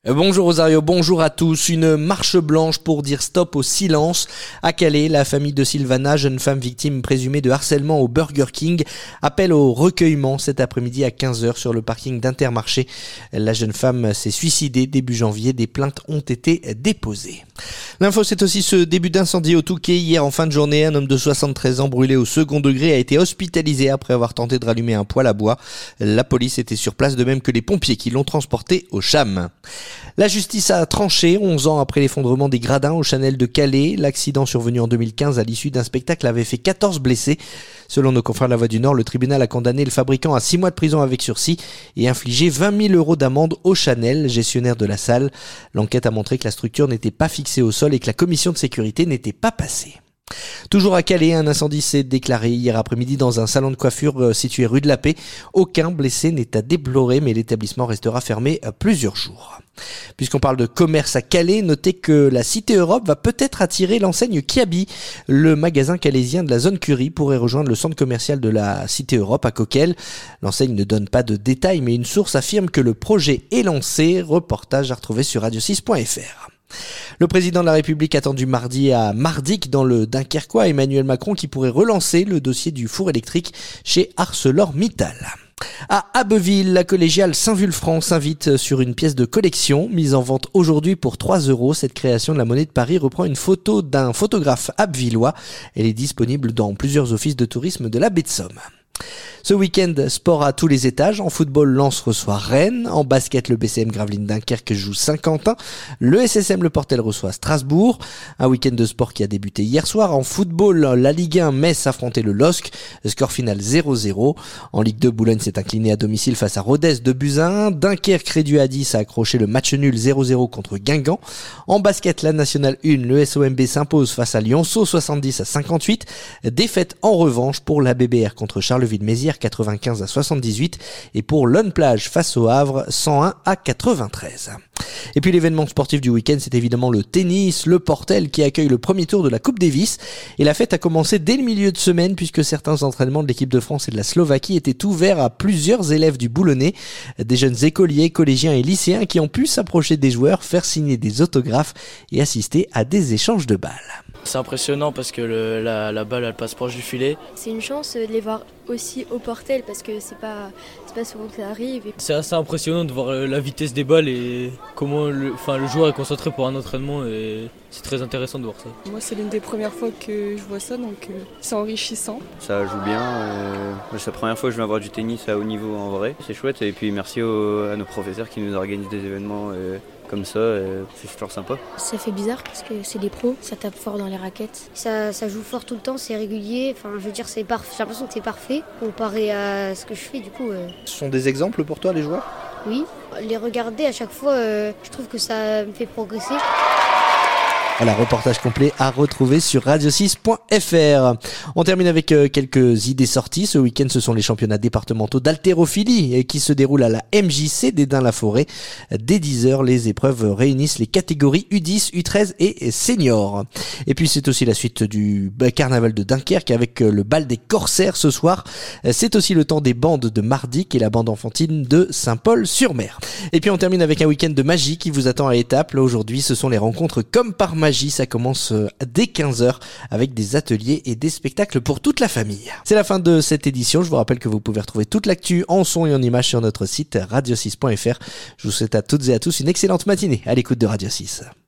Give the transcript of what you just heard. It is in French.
Bonjour Rosario, bonjour à tous. Une marche blanche pour dire stop au silence. À Calais, la famille de Sylvana, jeune femme victime présumée de harcèlement au Burger King, appelle au recueillement cet après-midi à 15h sur le parking d'Intermarché. La jeune femme s'est suicidée début janvier. Des plaintes ont été déposées. L'info, c'est aussi ce début d'incendie au Touquet. Hier, en fin de journée, un homme de 73 ans brûlé au second degré a été hospitalisé après avoir tenté de rallumer un poêle à bois. La police était sur place, de même que les pompiers qui l'ont transporté au CHAM. La justice a tranché 11 ans après l'effondrement des gradins au Chanel de Calais. L'accident survenu en 2015 à l'issue d'un spectacle avait fait 14 blessés. Selon nos confrères de La Voix du Nord, le tribunal a condamné le fabricant à 6 mois de prison avec sursis et infligé 20 000 € d'amende au Chanel, gestionnaire de la salle. L'enquête a montré que la structure n'était pas fixée au sol et que la commission de sécurité n'était pas passée. Toujours à Calais, un incendie s'est déclaré hier après-midi dans un salon de coiffure situé rue de la Paix. Aucun blessé n'est à déplorer, mais l'établissement restera fermé plusieurs jours. Puisqu'on parle de commerce à Calais, notez que la Cité Europe va peut-être attirer l'enseigne Kiabi. Le magasin calaisien de la zone Curie pourrait rejoindre le centre commercial de la Cité Europe à Coquelles. L'enseigne ne donne pas de détails, mais une source affirme que le projet est lancé. Reportage à retrouver sur radio6.fr. Le président de la République attendu mardi à Mardic dans le Dunkerquois, Emmanuel Macron, qui pourrait relancer le dossier du four électrique chez ArcelorMittal. À Abbeville, la collégiale Saint-Vulfranc s'invite sur une pièce de collection mise en vente aujourd'hui pour 3 €. Cette création de la Monnaie de Paris reprend une photo d'un photographe abbvillois. Elle est disponible dans plusieurs offices de tourisme de la baie de Somme. Ce week-end, sport à tous les étages. En football, Lens reçoit Rennes. En basket, le BCM Gravelines Dunkerque joue Saint-Quentin. Le SSM Le Portel reçoit Strasbourg. Un week-end de sport qui a débuté hier soir. En football, la Ligue 1, Metz affrontait le LOSC. Score final 0-0. En Ligue 2, Boulogne s'est incliné à domicile face à Rodez de buts à 1. Dunkerque réduit à 10 a accroché le match nul 0-0 contre Guingamp. En basket, la Nationale 1, le SOMB s'impose face à Lyonceau 70-58. Défaite en revanche pour la BBR contre Charleville-Mézières 95-78 et pour Lone Plage face au Havre 101-93. Et puis l'événement sportif du week-end, c'est évidemment le tennis, le Portel qui accueille le premier tour de la Coupe Davis. Et la fête a commencé dès le milieu de semaine puisque certains entraînements de l'équipe de France et de la Slovaquie étaient ouverts à plusieurs élèves du Boulonnais, des jeunes écoliers, collégiens et lycéens qui ont pu s'approcher des joueurs, faire signer des autographes et assister à des échanges de balles. C'est impressionnant parce que la balle elle passe proche du filet. C'est une chance de les voir aussi au Portel parce que c'est pas souvent que ça arrive. C'est assez impressionnant de voir la vitesse des balles et comment le joueur est concentré pour un entraînement et c'est très intéressant de voir ça. Moi c'est l'une des premières fois que je vois ça donc c'est enrichissant. Ça joue bien, c'est la première fois que je viens voir du tennis à haut niveau en vrai, c'est chouette et puis merci à nos professeurs qui nous organisent des événements comme ça, c'est toujours sympa. Ça fait bizarre parce que c'est des pros, ça tape fort dans les raquettes. Ça joue fort tout le temps, c'est régulier, je veux dire c'est parfait. J'ai l'impression que c'est parfait comparé à ce que je fais du coup. Ce sont des exemples pour toi les joueurs ? Oui, les regarder à chaque fois, je trouve que ça me fait progresser. Voilà, reportage complet à retrouver sur radio6.fr. On termine avec quelques idées sorties. Ce week-end, ce sont les championnats départementaux d'haltérophilie qui se déroulent à la MJC d'Esdin-la-Forêt. Dès 10h, les épreuves réunissent les catégories U10, U13 et seniors. Et puis, c'est aussi la suite du carnaval de Dunkerque avec le bal des corsaires ce soir. C'est aussi le temps des bandes de Mardic et la bande enfantine de Saint-Paul-sur-Mer. Et puis, on termine avec un week-end de magie qui vous attend à Étaples. Aujourd'hui, ce sont les rencontres comme par magie, ça commence dès 15h avec des ateliers et des spectacles pour toute la famille. C'est la fin de cette édition. Je vous rappelle que vous pouvez retrouver toute l'actu en son et en image sur notre site radio6.fr. Je vous souhaite à toutes et à tous une excellente matinée à l'écoute de Radio 6.